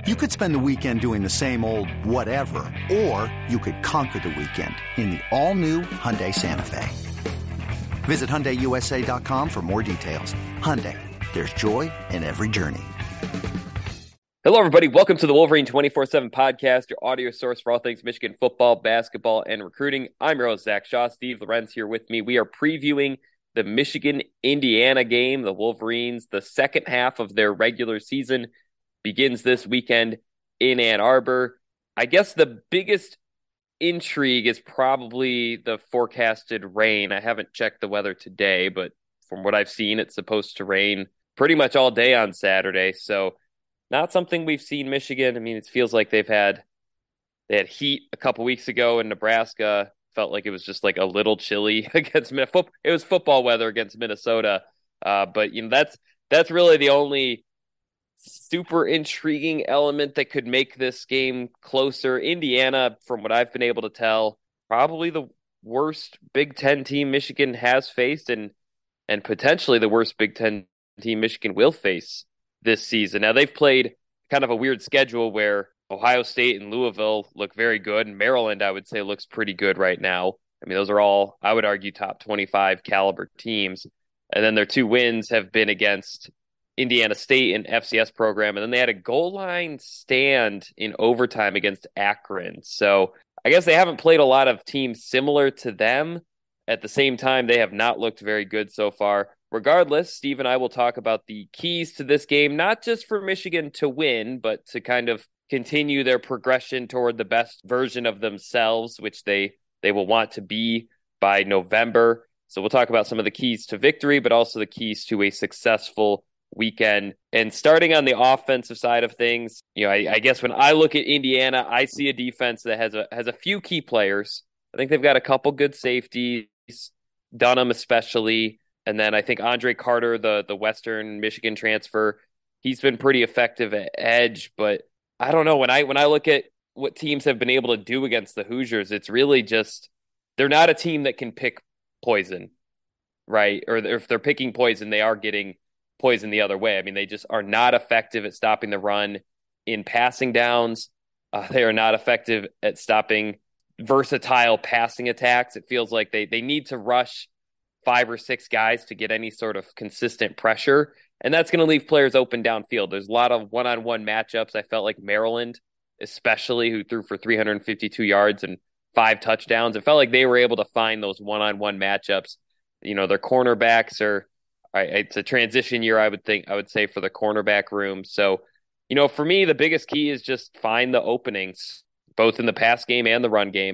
You could spend the weekend doing the same old whatever, or you could conquer the weekend in the all-new Hyundai Santa Fe. Visit HyundaiUSA.com for more details. Hyundai, there's joy in every journey. Hello, everybody. Welcome to the Wolverine 24/7 podcast, your audio source for all things Michigan football, basketball, and recruiting. I'm your host, Zach Shaw. Steve Lorenz here with me. We are previewing the Michigan-Indiana game. The Wolverines, the second half of their regular season, begins this weekend in Ann Arbor. I guess the biggest intrigue is probably the forecasted rain. I haven't checked the weather today, but from what I've seen, it's supposed to rain pretty much all day on Saturday. So not something we've seen Michigan. I mean, it feels like they had heat a couple weeks ago in Nebraska. Felt like it was just like a little chilly against Minnesota. It was football weather against Minnesota. But that's really the only super intriguing element that could make this game closer. Indiana, from what I've been able to tell, probably the worst Big Ten team Michigan has faced, and potentially the worst Big Ten team Michigan will face this season. Now, they've played kind of a weird schedule where Ohio State and Louisville look very good, and Maryland, I would say, looks pretty good right now. I mean, those are all, I would argue, top 25 caliber teams. And then their two wins have been against Indiana State and FCS program, and then they had a goal line stand in overtime against Akron. So I guess they haven't played a lot of teams similar to them. At the same time, they have not looked very good so far. Regardless, Steve and I will talk about the keys to this game, not just for Michigan to win, but to kind of continue their progression toward the best version of themselves, which they will want to be by November. So we'll talk about some of the keys to victory, but also the keys to a successful weekend. And starting on the offensive side of things, I guess when I look at Indiana, I see a defense that has a few key players. I think they've got a couple good safeties, Dunham especially, and then I think Andre Carter, the Western Michigan transfer, he's been pretty effective at edge. But I don't know, when I look at what teams have been able to do against the Hoosiers, it's really just they're not a team that can pick poison, right? Or if they're picking poison, they are getting poison the other way. I mean, they just are not effective at stopping the run in passing downs. They are not effective at stopping versatile passing attacks. It feels like they need to rush 5 or 6 guys to get any sort of consistent pressure, and that's going to leave players open downfield. There's a lot of one-on-one matchups. I felt like Maryland, especially, who threw for 352 yards and 5 touchdowns, it felt like they were able to find those one-on-one matchups. Their cornerbacks are, it's a transition year, I would say, for the cornerback room. So, for me, the biggest key is just find the openings, both in the pass game and the run game.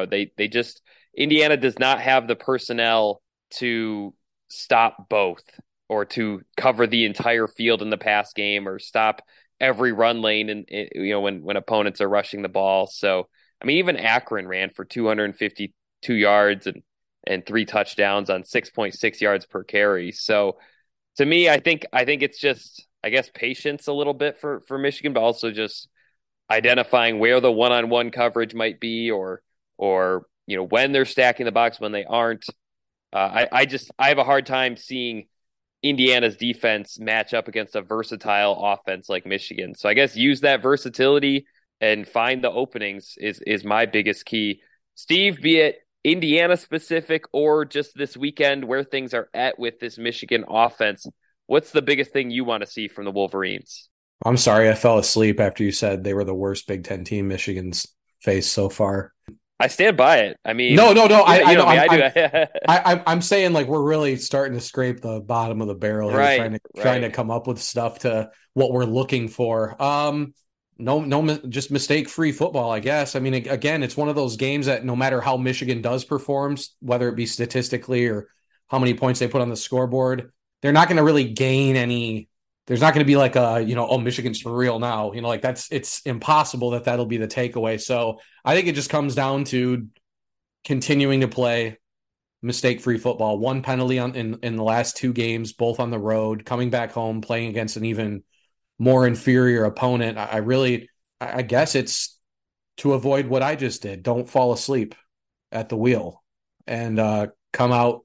Indiana does not have the personnel to stop both, or to cover the entire field in the pass game, or stop every run lane and when opponents are rushing the ball. So, I mean, even Akron ran for 252 yards and 3 touchdowns on 6.6 yards per carry. So to me, I think it's just, I guess, patience a little bit for Michigan, but also just identifying where the one-on-one coverage might be, or when they're stacking the box, when they aren't. I have a hard time seeing Indiana's defense match up against a versatile offense like Michigan. So I guess use that versatility and find the openings is my biggest key. Steve, be it Indiana specific or just this weekend where things are at with this Michigan offense, what's the biggest thing you want to see from the Wolverines? I'm sorry, I fell asleep after you said they were the worst Big Ten team Michigan's faced so far. I stand by it. I mean, no. I know. I do. I'm saying, like, we're really starting to scrape the bottom of the barrel here, right, trying to come up with stuff to what we're looking for. Just mistake-free football, I guess. I mean, again, it's one of those games that no matter how Michigan does perform, whether it be statistically or how many points they put on the scoreboard, they're not going to really gain any. There's not going to be like Michigan's for real now. It's impossible that'll be the takeaway. So I think it just comes down to continuing to play mistake-free football. 1 penalty in the last 2 games, both on the road, coming back home, playing against an even more inferior opponent. I guess it's to avoid what I just did. Don't fall asleep at the wheel, and come out,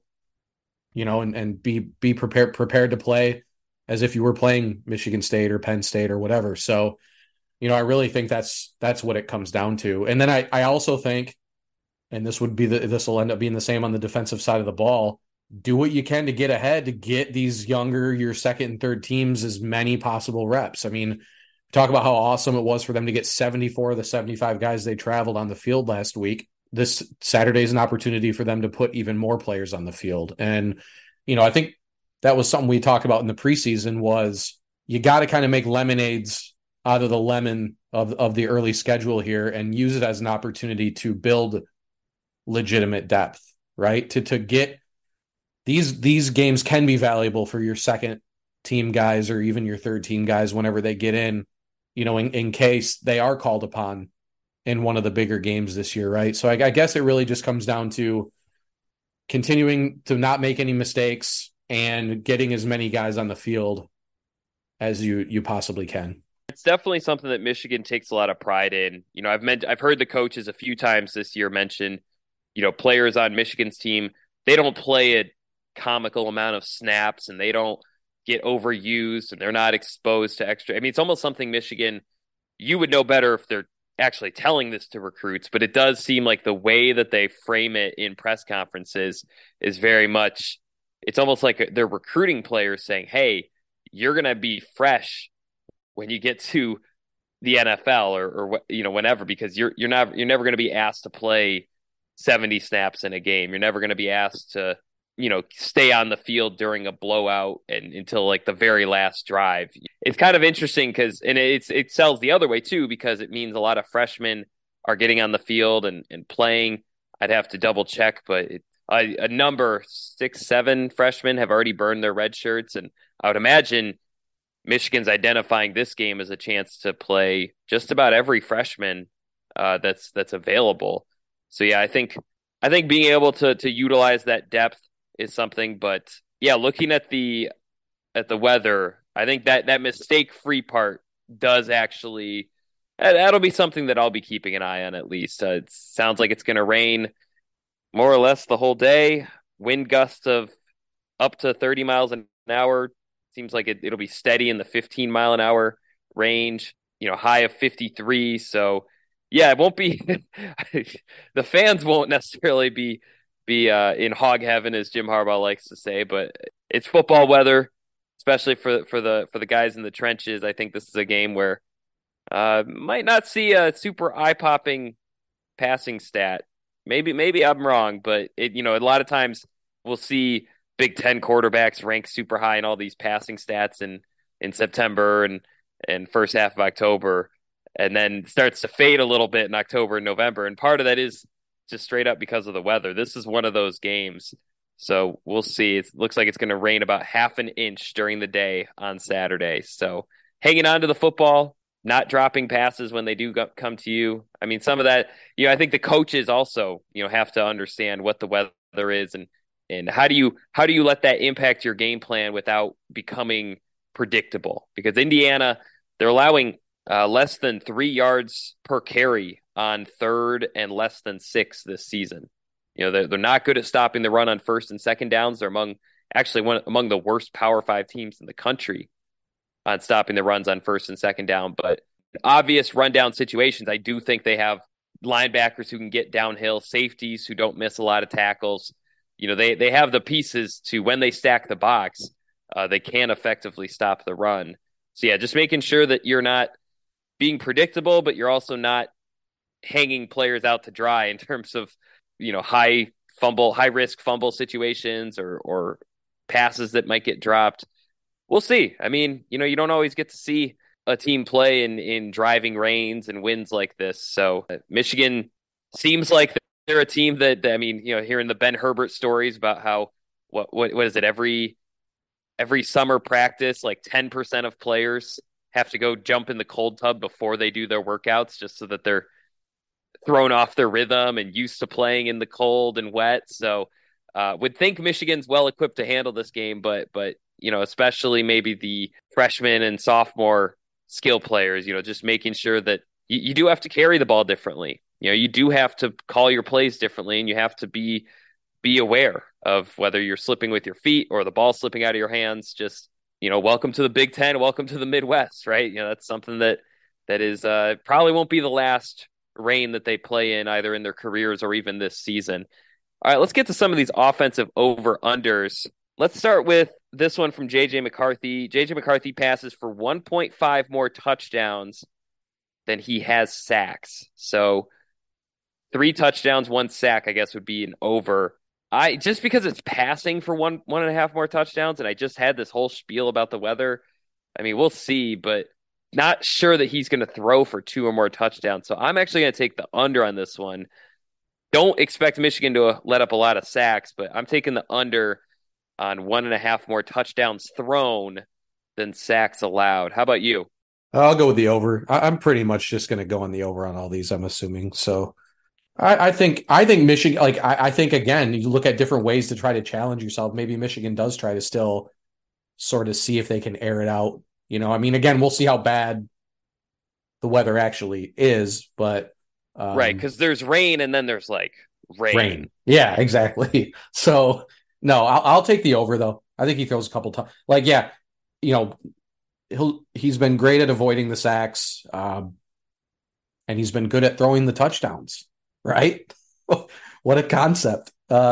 and be prepared to play as if you were playing Michigan State or Penn State or whatever. So I really think that's what it comes down to. And then I also think, and this will end up being the same on the defensive side of the ball. Do what you can to get ahead, to get these younger, your second and third teams as many possible reps. I mean, talk about how awesome it was for them to get 74 of the 75 guys they traveled on the field last week. This Saturday is an opportunity for them to put even more players on the field. And, I think that was something we talked about in the preseason was you got to kind of make lemonades out of the lemon of the early schedule here and use it as an opportunity to build legitimate depth, right? To get these games can be valuable for your second team guys or even your third team guys whenever they get in case they are called upon in one of the bigger games this year, right? So I guess it really just comes down to continuing to not make any mistakes and getting as many guys on the field as you possibly can. It's definitely something that Michigan takes a lot of pride in. I've heard the coaches a few times this year mention, players on Michigan's team, they don't play a comical amount of snaps and they don't get overused and they're not exposed to extra. I mean, it's almost something Michigan, you would know better if they're actually telling this to recruits, but it does seem like the way that they frame it in press conferences is very much, it's almost like they're recruiting players saying, hey, you're going to be fresh when you get to the NFL or whenever, because you're never going to be asked to play 70 snaps in a game. You're never going to be asked to, stay on the field during a blowout and until like the very last drive. It's kind of interesting because, and it sells the other way too, because it means a lot of freshmen are getting on the field and playing. I'd have to double check, but a number 6-7 freshmen have already burned their red shirts. And I would imagine Michigan's identifying this game as a chance to play just about every freshman that's available. So yeah, I think being able to utilize that depth is something, but yeah, looking at the weather, I think that mistake-free part does actually, that'll be something that I'll be keeping an eye on at least. It sounds like it's going to rain more or less the whole day. Wind gusts of up to 30 miles an hour. Seems like it'll be steady in the 15-mile-an-hour range, high of 53. So yeah, it won't be, the fans won't necessarily be in hog heaven, as Jim Harbaugh likes to say, but it's football weather, especially for the guys in the trenches. I think this is a game where might not see a super eye-popping passing stat. Maybe I'm wrong, but a lot of times we'll see Big Ten quarterbacks rank super high in all these passing stats in September and first half of October, and then starts to fade a little bit in October and November. And part of that is just straight up because of the weather. This is one of those games. So we'll see. It looks like it's going to rain about half an inch during the day on Saturday. So hanging on to the football, not dropping passes when they do come to you. I mean, some of that, I think the coaches also, have to understand what the weather is and how do you let that impact your game plan without becoming predictable? Because Indiana, they're allowing less than 3 yards per carry on third and less than 6 this season. They're not good at stopping the run on first and second downs. They're among the worst Power 5 teams in the country on stopping the runs on first and second down. But obvious rundown situations, I do think they have linebackers who can get downhill, safeties who don't miss a lot of tackles. They have the pieces to, when they stack the box, they can effectively stop the run. So yeah, just making sure that you're not being predictable, but you're also not hanging players out to dry in terms of, high risk fumble situations or passes that might get dropped. We'll see. I mean, you don't always get to see a team play in driving rains and winds like this. So Michigan seems like they're a team that, I mean, hearing the Ben Herbert stories about how, what is it, every summer practice, like 10% of players have to go jump in the cold tub before they do their workouts just so that they're thrown off their rhythm and used to playing in the cold and wet. So would think Michigan's well equipped to handle this game, but especially maybe the freshman and sophomore skill players, just making sure that you do have to carry the ball differently. You do have to call your plays differently, and you have to be aware of whether you're slipping with your feet or the ball slipping out of your hands. Just, welcome to the Big Ten, welcome to the Midwest, right? That's something that that is probably won't be the last rain that they play in either in their careers or even this season. All right, let's get to some of these offensive over-unders. Let's start with this one from J.J. McCarthy. J.J. McCarthy passes for 1.5 more touchdowns than he has sacks. So 3 touchdowns, 1 sack, I guess, would be an over. Just because it's passing for 1.5 more touchdowns, and I just had this whole spiel about the weather. I mean, we'll see, but not sure that he's going to throw for 2 or more touchdowns. So I'm actually going to take the under on this one. Don't expect Michigan to let up a lot of sacks, but I'm taking the under on 1.5 more touchdowns thrown than sacks allowed. How about you? I'll go with the over. I'm pretty much just going to go on the over on all these, I'm assuming. So I think Michigan, like, I think, again, you look at different ways to try to challenge yourself. Maybe Michigan does try to still sort of see if they can air it out. I mean, again, we'll see how bad the weather actually is, but right, because there's rain and then there's like rain. Yeah, exactly. So no, I'll take the over though. I think he throws a couple times. Like, yeah, he's been great at avoiding the sacks, and he's been good at throwing the touchdowns. Right? What a concept.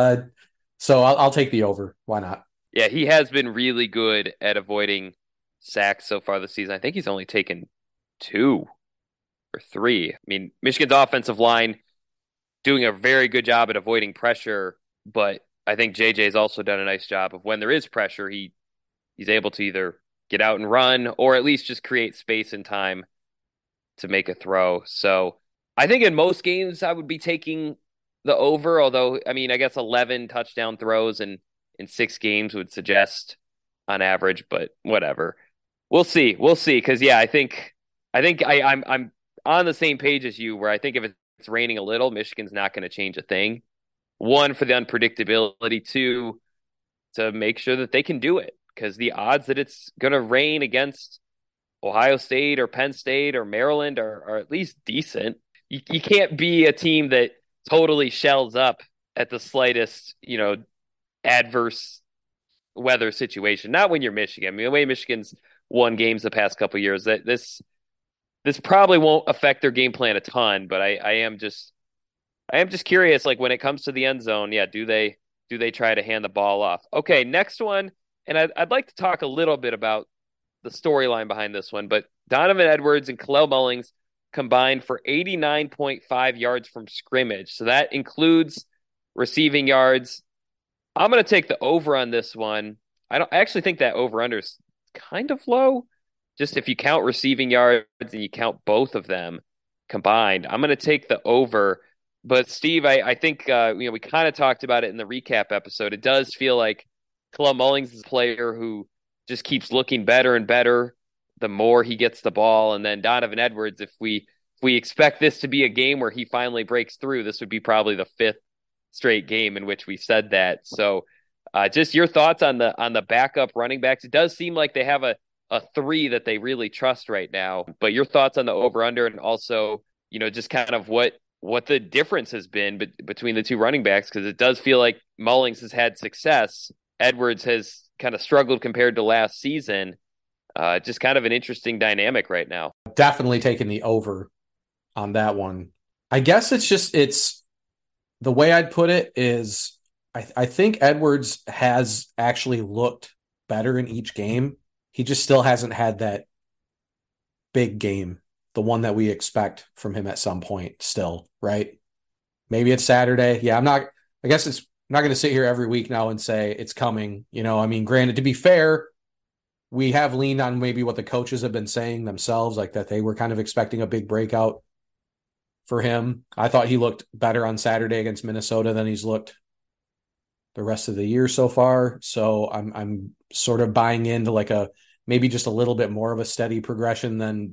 So I'll take the over. Why not? Yeah, he has been really good at avoiding sacks so far this season. I think he's only taken 2 or 3. I mean, Michigan's offensive line doing a very good job at avoiding pressure, but I think JJ's also done a nice job of when there is pressure, he's able to either get out and run or at least just create space and time to make a throw. So I think in most games I would be taking the over, although, I mean, I guess 11 touchdown throws in 6 games would suggest on average, but whatever. We'll see. Because, yeah, I think I'm on the same page as you, where I think if it's raining a little, Michigan's not going to change a thing. 1, for the unpredictability. 2, to make sure that they can do it, because the odds that it's going to rain against Ohio State or Penn State or Maryland are at least decent. You can't be a team that totally shells up at the slightest, adverse weather situation. Not when you're Michigan. I mean, the way Michigan's won games the past couple of years, that this probably won't affect their game plan a ton. But I am just curious, like, when it comes to the end zone, yeah, do they try to hand the ball off? Okay, next one, and I'd like to talk a little bit about the storyline behind this one, but Donovan Edwards and Kalel Mullings combined for 89.5 yards from scrimmage. So that includes receiving yards. I'm going to take the over on this one. I actually think that over-under is kind of low. Just if you count receiving yards and you count both of them combined, I'm going to take the over. But Steve, I think we kind of talked about it in the recap episode. It does feel like Kalel Mullings is a player who just keeps looking better and better the more he gets the ball. And then Donovan Edwards, if we expect this to be a game where he finally breaks through, this would be probably the 5th straight game in which we said that. So just your thoughts on the backup running backs. It does seem like they have a 3 that they really trust right now, but your thoughts on the over under, and also, just kind of what the difference has been between the 2 running backs, because it does feel like Mullings has had success. Edwards has kind of struggled compared to last season. Just kind of an interesting dynamic right now. Definitely taking the over on that one. I guess it's the way I'd put it is I think Edwards has actually looked better in each game. He just still hasn't had that big game, the one that we expect from him at some point still, right? Maybe it's Saturday. Yeah, I'm not going to sit here every week now and say it's coming. I mean, granted, to be fair, we have leaned on maybe what the coaches have been saying themselves, like that they were kind of expecting a big breakout for him. I thought he looked better on Saturday against Minnesota than he's looked the rest of the year so far. So I'm sort of buying into like maybe just a little bit more of a steady progression than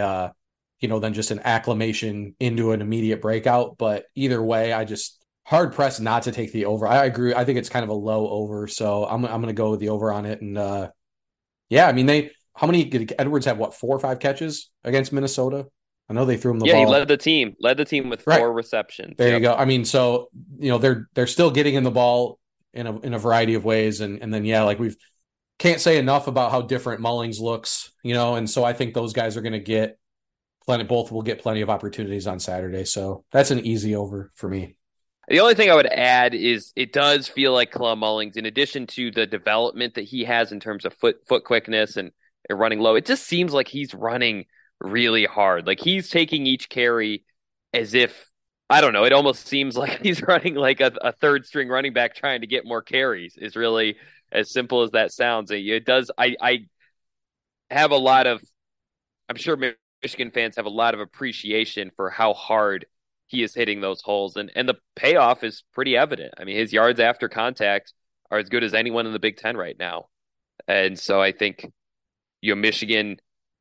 just an acclimation into an immediate breakout. But either way, I just hard pressed not to take the over. I agree. I think it's kind of a low over. So I'm going to go with the over on it. And yeah, I mean, how many did Edwards have? 4 or 5 catches against Minnesota? I know they threw him the ball. Yeah, he led the team with 4 receptions. There you go. I mean, so, they're still getting in the ball in a variety of ways. And then, yeah, like can't say enough about how different Mullings looks, and so I think those guys are going to get both will get plenty of opportunities on Saturday. So that's an easy over for me. The only thing I would add is it does feel like Kalum Mullings, in addition to the development that he has in terms of foot quickness and running low, it just seems like he's running really hard. Like he's taking each carry as if, I don't know, it almost seems like he's running like a third string running back trying to get more carries, is really as simple as that sounds. It does. I have a lot of, I'm sure Michigan fans have a lot of appreciation for how hard he is hitting those holes, and the payoff is pretty evident. I mean, his yards after contact are as good as anyone in the Big Ten right now. And so I think, Michigan,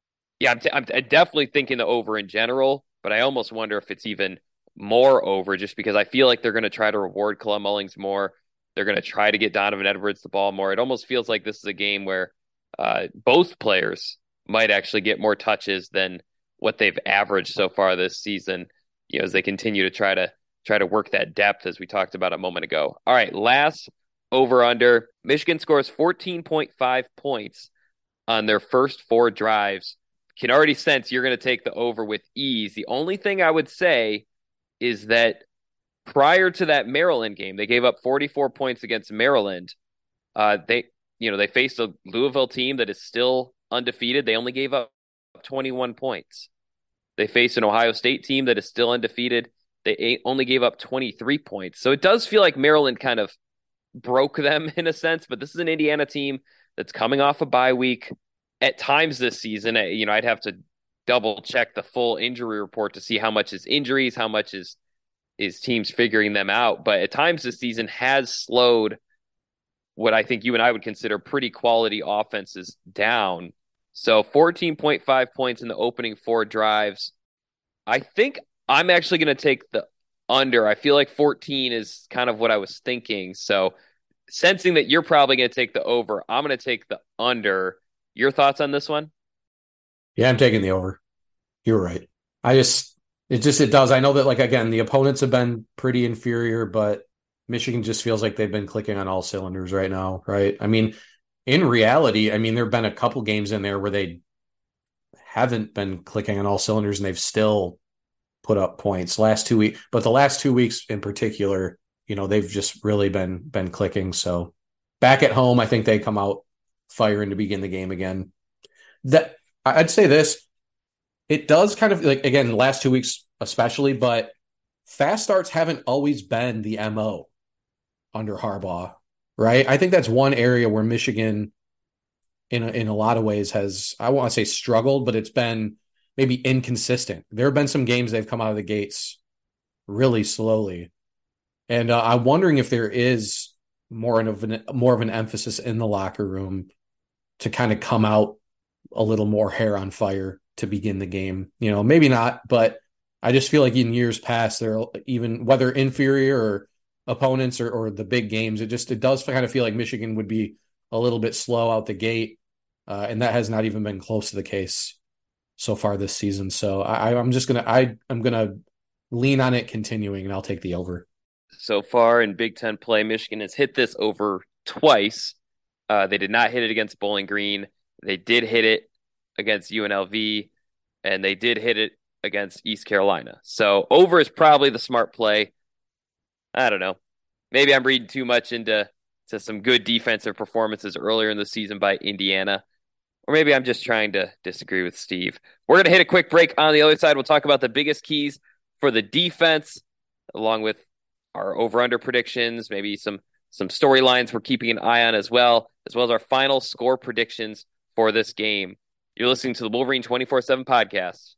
I'm definitely thinking the over in general, but I almost wonder if it's even more over, just because I feel like they're going to try to reward Kalum Mullings more. They're going to try to get Donovan Edwards the ball more. It almost feels like this is a game where both players might actually get more touches than what they've averaged so far this season, as they continue to try to work that depth, as we talked about a moment ago. All right, last over under. Michigan scores 14.5 points on their first 4 drives. Can already sense you're going to take the over with ease. The only thing I would say is that prior to that Maryland game, they gave up 44 points against Maryland. They faced a Louisville team that is still undefeated. They only gave up 21 points. They faced an Ohio State team that is still undefeated. They only gave up 23 points. So it does feel like Maryland kind of broke them in a sense, but this is an Indiana team that's coming off a bye week. At times this season, I'd have to double check the full injury report to see how much is injuries, how much is teams figuring them out. But at times this season has slowed what I think you and I would consider pretty quality offenses down. So 14.5 points in the opening 4 drives. I think I'm actually going to take the under. I feel like 14 is kind of what I was thinking. So sensing that you're probably going to take the over, I'm going to take the under. Your thoughts on this one? Yeah, I'm taking the over. You're right. It does. I know that, again, the opponents have been pretty inferior, but Michigan just feels like they've been clicking on all cylinders right now, right? I mean, in reality, there have been a couple games in there where they haven't been clicking on all cylinders and they've still put up points last 2 weeks. But the last 2 weeks in particular, they've just really been clicking. So back at home, I think they come out firing to begin the game again. That I'd say this, it does kind of, again, last 2 weeks especially, but fast starts haven't always been the MO under Harbaugh. Right. I think that's one area where Michigan in a lot of ways has, I want to say struggled, but it's been maybe inconsistent. There have been some games they've come out of the gates really slowly. And I'm wondering if there is more of an emphasis in the locker room to kind of come out a little more hair on fire to begin the game. Maybe not, but I just feel like in years past, they're even, whether inferior or opponents or the big games, it does kind of feel like Michigan would be a little bit slow out the gate, and that has not even been close to the case so far this season. So I'm gonna lean on it continuing, and I'll take the over. So far in Big Ten play, Michigan has hit this over twice. They did not hit it against Bowling Green. They did hit it against UNLV, and they did hit it against East Carolina. So over is probably the smart play. I don't know. Maybe I'm reading too much into some good defensive performances earlier in the season by Indiana. Or maybe I'm just trying to disagree with Steve. We're going to hit a quick break. On the other side, we'll talk about the biggest keys for the defense, along with our over-under predictions, maybe some storylines we're keeping an eye on as well as our final score predictions for this game. You're listening to the Wolverine 24/7 podcast.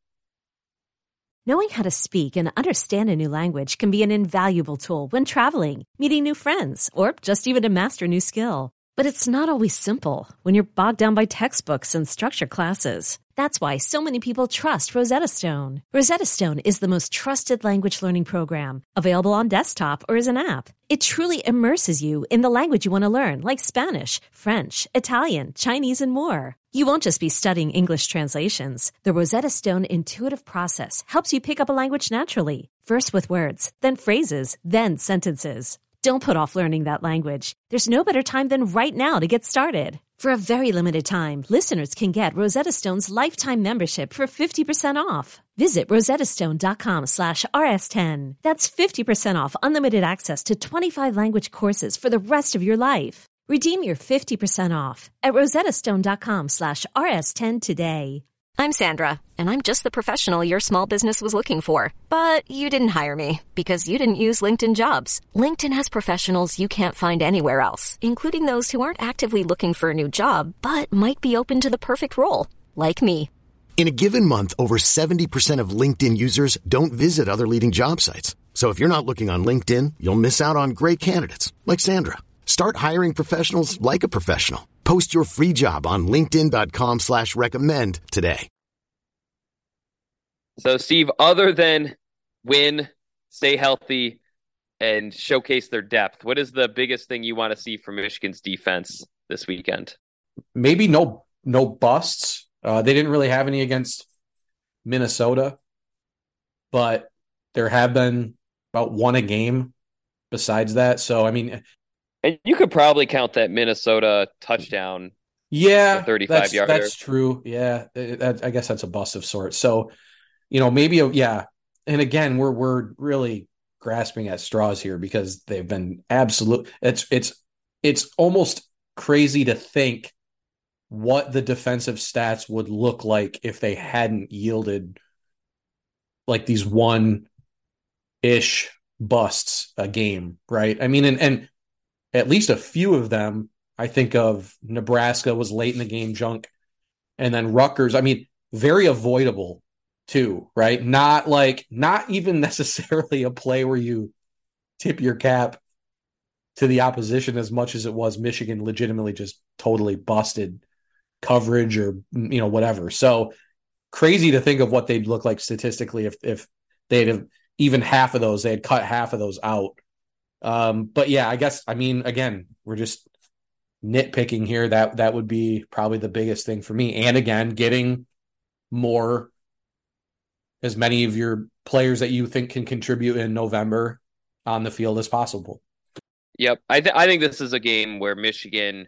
Knowing how to speak and understand a new language can be an invaluable tool when traveling, meeting new friends, or just even to master a new skill. But it's not always simple when you're bogged down by textbooks and structured classes. That's why so many people trust Rosetta Stone. Rosetta Stone is the most trusted language learning program, available on desktop or as an app. It truly immerses you in the language you want to learn, like Spanish, French, Italian, Chinese, and more. You won't just be studying English translations. The Rosetta Stone intuitive process helps you pick up a language naturally, first with words, then phrases, then sentences. Don't put off learning that language. There's no better time than right now to get started. For a very limited time, listeners can get Rosetta Stone's lifetime membership for 50% off. Visit rosettastone.com/rs10. That's 50% off unlimited access to 25 language courses for the rest of your life. Redeem your 50% off at rosettastone.com/rs10 today. I'm Sandra, and I'm just the professional your small business was looking for. But you didn't hire me because you didn't use LinkedIn Jobs. LinkedIn has professionals you can't find anywhere else, including those who aren't actively looking for a new job, but might be open to the perfect role, like me. In a given month, over 70% of LinkedIn users don't visit other leading job sites. So if you're not looking on LinkedIn, you'll miss out on great candidates like Sandra. Start hiring professionals like a professional. Post your free job on linkedin.com/recommend today. So, Steve, other than win, stay healthy, and showcase their depth, what is the biggest thing you want to see from Michigan's defense this weekend? Maybe no busts. They didn't really have any against Minnesota, but there have been about one a game besides that. So, I mean... And you could probably count that Minnesota touchdown. Yeah, 35 yards. That's true. Yeah, I guess that's a bust of sorts. So, maybe yeah. And again, we're really grasping at straws here because they've been absolute. It's almost crazy to think what the defensive stats would look like if they hadn't yielded like these one-ish busts a game, right? I mean, and at least a few of them, I think of Nebraska was late in the game junk. And then Rutgers, I mean, very avoidable too, right? Not even necessarily a play where you tip your cap to the opposition as much as it was Michigan legitimately just totally busted coverage or, whatever. So crazy to think of what they'd look like statistically if they'd have even half of those, they had cut half of those out. But yeah, I guess, I mean, again, we're just nitpicking here. That would be probably the biggest thing for me. And again, getting as many of your players that you think can contribute in November on the field as possible. Yep. I think this is a game where Michigan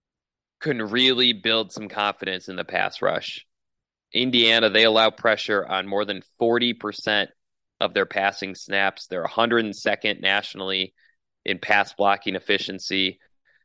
can really build some confidence in the pass rush. Indiana, they allow pressure on more than 40% of their passing snaps. They're 102nd nationally in pass blocking efficiency.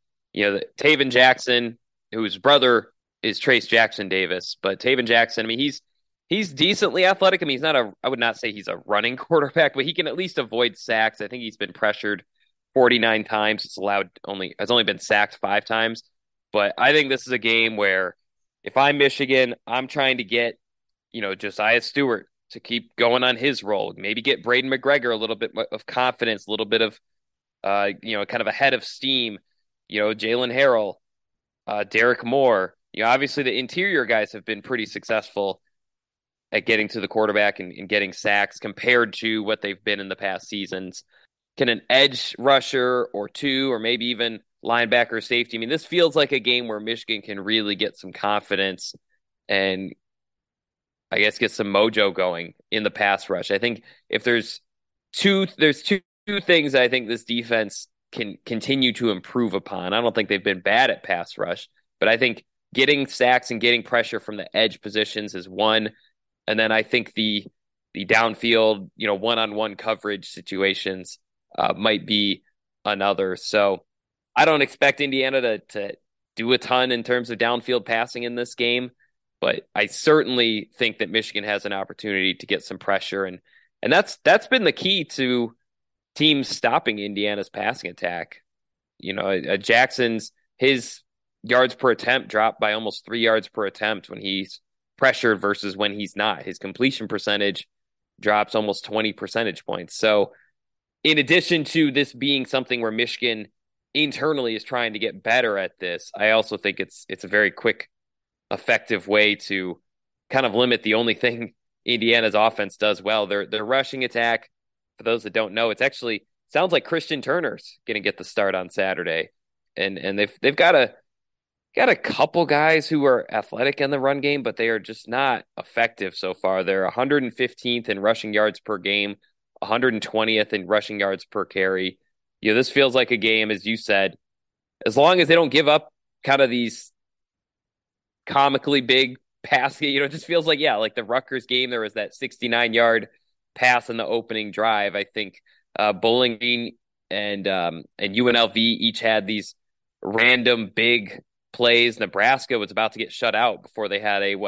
Taven Jackson, whose brother is Trace Jackson Davis, but Taven Jackson, I mean, he's decently athletic. I mean, I would not say he's a running quarterback, but he can at least avoid sacks. I think he's been pressured 49 times. Has only been sacked 5 times. But I think this is a game where if I'm Michigan, I'm trying to get, Josiah Stewart to keep going on his role. Maybe get Braden McGregor a little bit of confidence, a little bit of, kind of a head of steam. Jalen Harrell, Derek Moore. Obviously the interior guys have been pretty successful at getting to the quarterback and getting sacks compared to what they've been in the past seasons. Can an edge rusher or two, or maybe even linebacker safety? I mean, this feels like a game where Michigan can really get some confidence and I guess get some mojo going in the pass rush. I think if there's two things I think this defense can continue to improve upon. I don't think they've been bad at pass rush, but I think getting sacks and getting pressure from the edge positions is one. And then I think the downfield, one-on-one coverage situations might be another. So I don't expect Indiana to do a ton in terms of downfield passing in this game, but I certainly think that Michigan has an opportunity to get some pressure. And that's been the key to teams stopping Indiana's passing attack. Jackson's, his yards per attempt dropped by almost 3 yards per attempt when he's pressured versus when he's not. His completion percentage drops almost 20 percentage points. So in addition to this being something where Michigan internally is trying to get better at this, I also think it's a very quick, effective way to kind of limit the only thing Indiana's offense does well. Their rushing attack, for those that don't know, it's actually sounds like Christian Turner's going to get the start on Saturday. And they've got a couple guys who are athletic in the run game, but they are just not effective so far. They're 115th in rushing yards per game, 120th in rushing yards per carry. This feels like a game, as you said, as long as they don't give up kind of these comically big pass. It just feels like, like the Rutgers game, there was that 69-yard pass in the opening drive. I think Bowling Green and UNLV each had these random big plays. Nebraska was about to get shut out before they had a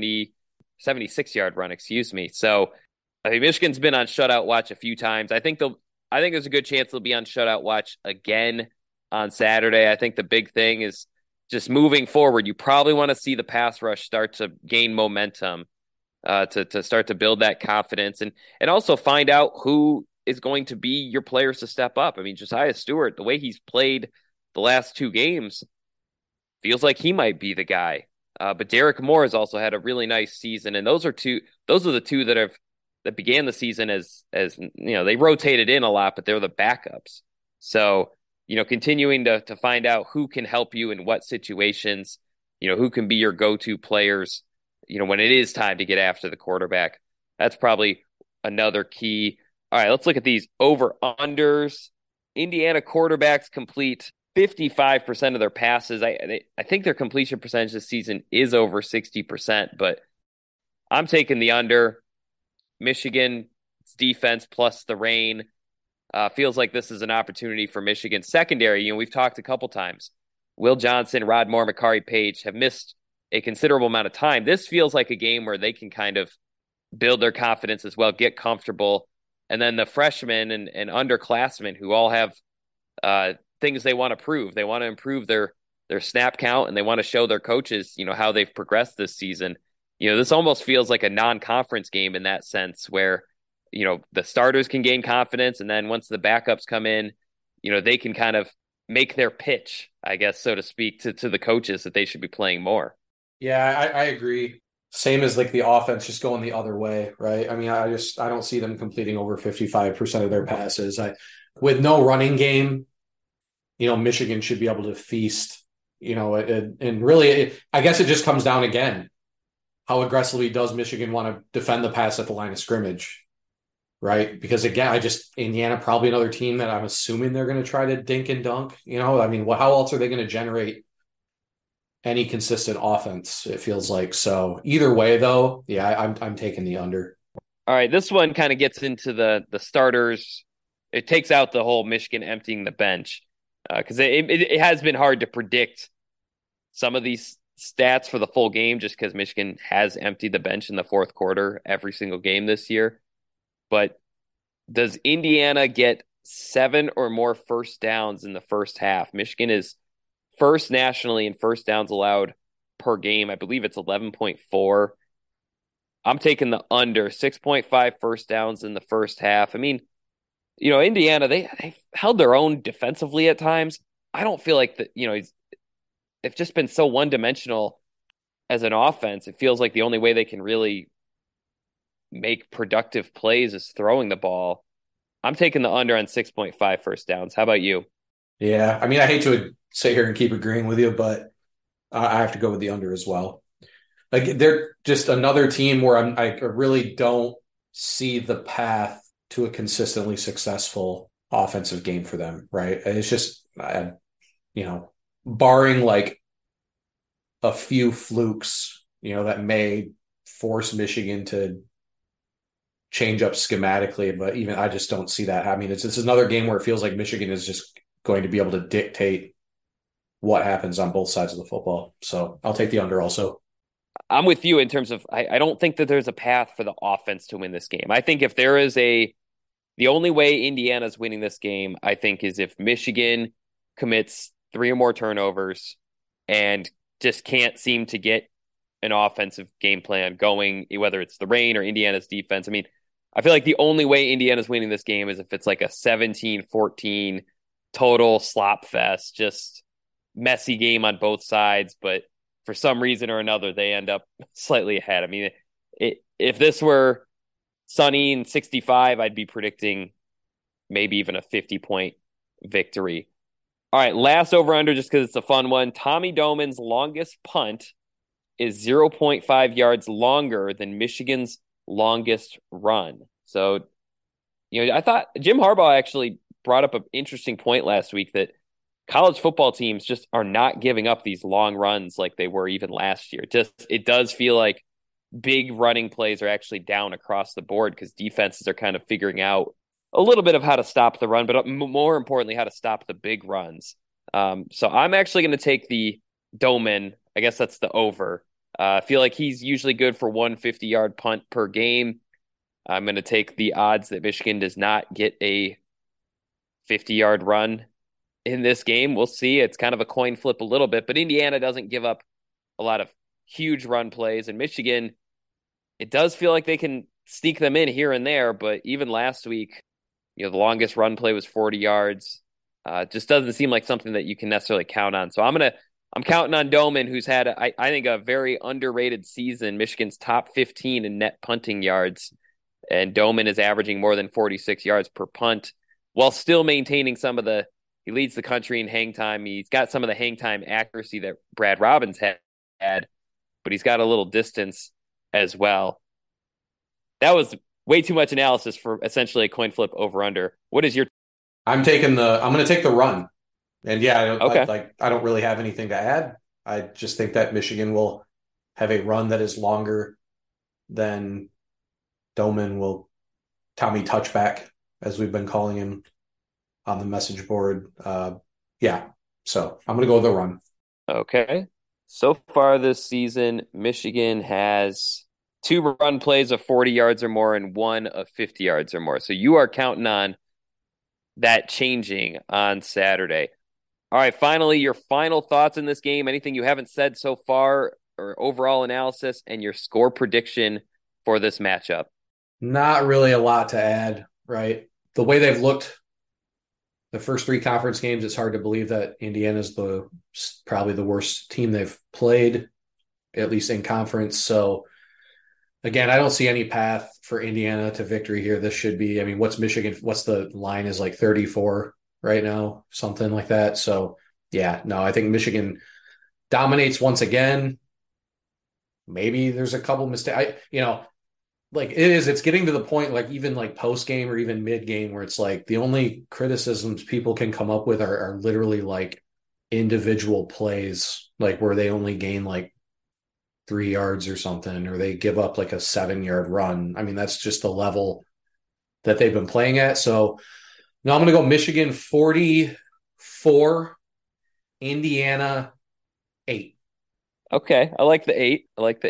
76-yard run, excuse me. So I think Michigan's been on shutout watch a few times. I think there's a good chance they'll be on shutout watch again on Saturday. I think the big thing is just moving forward. You probably want to see the pass rush start to gain momentum, to start to build that confidence, and also find out who is going to be your players to step up. I mean, Josiah Stewart, the way he's played the last two games, feels like he might be the guy. But Derek Moore has also had a really nice season, and those are the two that began the season as they rotated in a lot, but they're the backups. So continuing to find out who can help you in what situations, who can be your go-to players, when it is time to get after the quarterback. That's probably another key. All right, let's look at these over-unders. Indiana quarterbacks complete 55% of their passes. I think their completion percentage this season is over 60%, but I'm taking the under. Michigan's defense plus the rain feels like this is an opportunity for Michigan's secondary. We've talked a couple times. Will Johnson, Rod Moore, Makari Page have missed a considerable amount of time. This feels like a game where they can kind of build their confidence as well, get comfortable. And then the freshmen and underclassmen who all have things they want to prove. They want to improve their snap count, and they want to show their coaches, how they've progressed this season. This almost feels like a non-conference game in that sense where, the starters can gain confidence, and then once the backups come in, they can kind of make their pitch, I guess, so to speak, to the coaches that they should be playing more. Yeah, I agree. Same as like the offense just going the other way, right? I mean, I don't see them completing over 55% of their passes. With no running game, Michigan should be able to feast, and really, I guess it just comes down again. How aggressively does Michigan want to defend the pass at the line of scrimmage, right? Because again, Indiana, probably another team that I'm assuming they're going to try to dink and dunk. I mean, how else are they going to generate any consistent offense? It feels like. So either way, though, yeah, I'm taking the under. All right, this one kind of gets into the starters. It takes out the whole Michigan emptying the bench because it has been hard to predict some of these stats for the full game just because Michigan has emptied the bench in the fourth quarter every single game this year. But does Indiana get 7 or more first downs in the first half? Michigan is first nationally in first downs allowed per game. I believe it's 11.4. I'm taking the under 6.5 first downs in the first half. I mean, Indiana, they held their own defensively at times. I don't feel like that, they've just been so one-dimensional as an offense. It feels like the only way they can really make productive plays is throwing the ball. I'm taking the under on 6.5 first downs. How about you? Yeah, I mean, I hate to sit here and keep agreeing with you, but I have to go with the under as well. Like, they're just another team where I really don't see the path to a consistently successful offensive game for them, right? It's just, barring like a few flukes, that may force Michigan to change up schematically, but even I just don't see that. I mean, it's another game where it feels like Michigan is just going to be able to dictate what happens on both sides of the football. So I'll take the under also. I'm with you in terms of I don't think that there's a path for the offense to win this game. I think if there is the only way Indiana's winning this game, I think, is if Michigan commits 3 or more turnovers and just can't seem to get an offensive game plan going, whether it's the rain or Indiana's defense. I mean, I feel like the only way Indiana's winning this game is if it's like a 17-14 total slop fest, just messy game on both sides, but for some reason or another, they end up slightly ahead. I mean, if this were sunny and 65, I'd be predicting maybe even a 50-point victory. All right, last over-under, just because it's a fun one. Tommy Doman's longest punt is 0.5 yards longer than Michigan's longest run. So, I thought Jim Harbaugh actually brought up an interesting point last week that college football teams just are not giving up these long runs like they were even last year. It does feel like big running plays are actually down across the board because defenses are kind of figuring out a little bit of how to stop the run, but more importantly, how to stop the big runs. So I'm actually going to take the Doman. I guess that's the over. I feel like he's usually good for 150-yard punt per game. I'm going to take the odds that Michigan does not get a 50-yard run in this game. We'll see. It's kind of a coin flip a little bit, but Indiana doesn't give up a lot of huge run plays, and Michigan, it does feel like they can sneak them in here and there, but even last week, the longest run play was 40 yards. Just doesn't seem like something that you can necessarily count on. So I'm counting on Doman, who's had, I think, a very underrated season. Michigan's top 15 in net punting yards, and Doman is averaging more than 46 yards per punt while still maintaining he leads the country in hang time. He's got some of the hang time accuracy that Brad Robbins had, but he's got a little distance as well. That was way too much analysis for essentially a coin flip over under. What is your? I'm going to take the run. And yeah, okay. I don't really have anything to add. I just think that Michigan will have a run that is longer than Doman will Tommy Touchback, as we've been calling him on the message board. Yeah. So I'm going to go with the run. Okay. So far this season, Michigan has 2 run plays of 40 yards or more and 1 of 50 yards or more. So you are counting on that changing on Saturday. All right, finally, your final thoughts in this game, anything you haven't said so far, or overall analysis, and your score prediction for this matchup. Not really a lot to add, right? The way they've looked the first 3 conference games, it's hard to believe that Indiana's probably the worst team they've played, at least in conference. So again, I don't see any path for Indiana to victory here. This should be, what's Michigan? What's the line is like 34 right now, something like that. So yeah, no, I think Michigan dominates once again. Maybe there's a couple mistakes. It's getting to the point, like even like post game or even mid game, where it's like the only criticisms people can come up with are literally like individual plays, like where they only gain like 3 yards or something, or they give up like a 7-yard run. That's just the level that they've been playing at. So now I'm going to go Michigan 44, Indiana 8. Okay. I like the 8.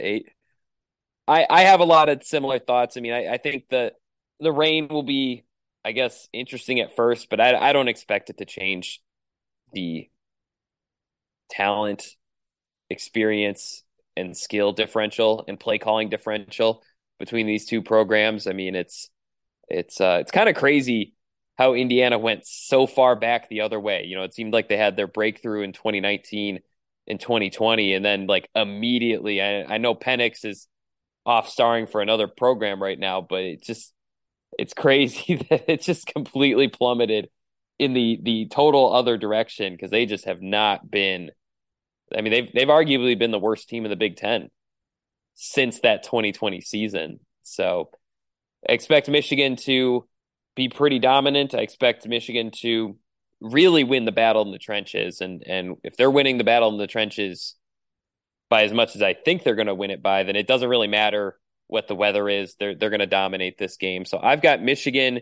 I have a lot of similar thoughts. I think the rain will be, I guess, interesting at first, but I don't expect it to change the talent, experience, and skill differential and play calling differential between these two programs. It's kind of crazy how Indiana went so far back the other way. It seemed like they had their breakthrough in 2019 and 2020, and then like immediately, I know Penix is off starring for another program right now, but it's crazy that it just completely plummeted in the total other direction, because they just have not been. They've arguably been the worst team in the Big Ten since that 2020 season. So I expect Michigan to be pretty dominant. I expect Michigan to really win the battle in the trenches. And if they're winning the battle in the trenches by as much as I think they're going to win it by, then it doesn't really matter what the weather is. They're going to dominate this game. So I've got Michigan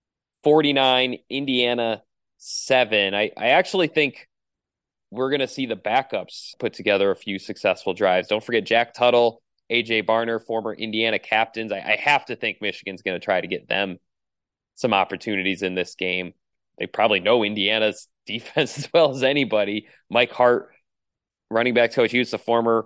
49, Indiana 7. I actually think we're going to see the backups put together a few successful drives. Don't forget Jack Tuttle, A.J. Barner, former Indiana captains. I have to think Michigan's going to try to get them some opportunities in this game. They probably know Indiana's defense as well as anybody. Mike Hart, running backs coach, he was the former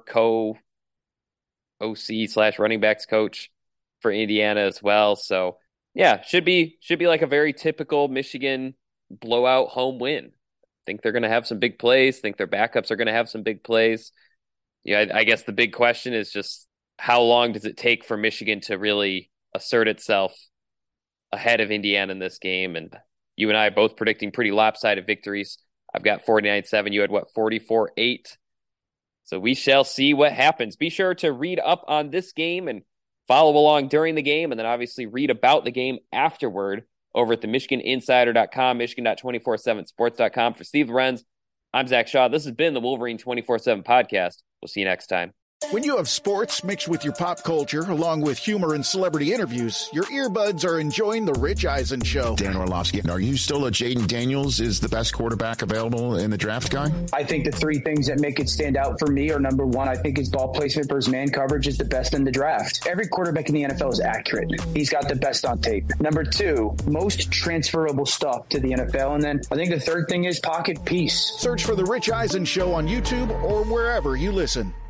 co-OC/running backs coach for Indiana as well. So yeah, should be like a very typical Michigan blowout home win. Think they're going to have some big plays. Think their backups are going to have some big plays. I guess the big question is just how long does it take for Michigan to really assert itself ahead of Indiana in this game? And you and I are both predicting pretty lopsided victories. I've got 49-7. You had 44-8. So we shall see what happens. Be sure to read up on this game and follow along during the game, and then obviously read about the game afterward over at the MichiganInsider.com, Michigan.247sports.com. For Steve Lorenz, I'm Zach Shaw. This has been the Wolverine 24/7 podcast. We'll see you next time. When you have sports mixed with your pop culture, along with humor and celebrity interviews, your earbuds are enjoying The Rich Eisen Show. Dan Orlovsky, are you still a Jaden Daniels is the best quarterback available in the draft guy? I think the three things that make it stand out for me are, number one, I think his ball placement versus man coverage is the best in the draft. Every quarterback in the NFL is accurate. He's got the best on tape. Number two, most transferable stuff to the NFL. And then I think the third thing is pocket peace. Search for The Rich Eisen Show on YouTube or wherever you listen.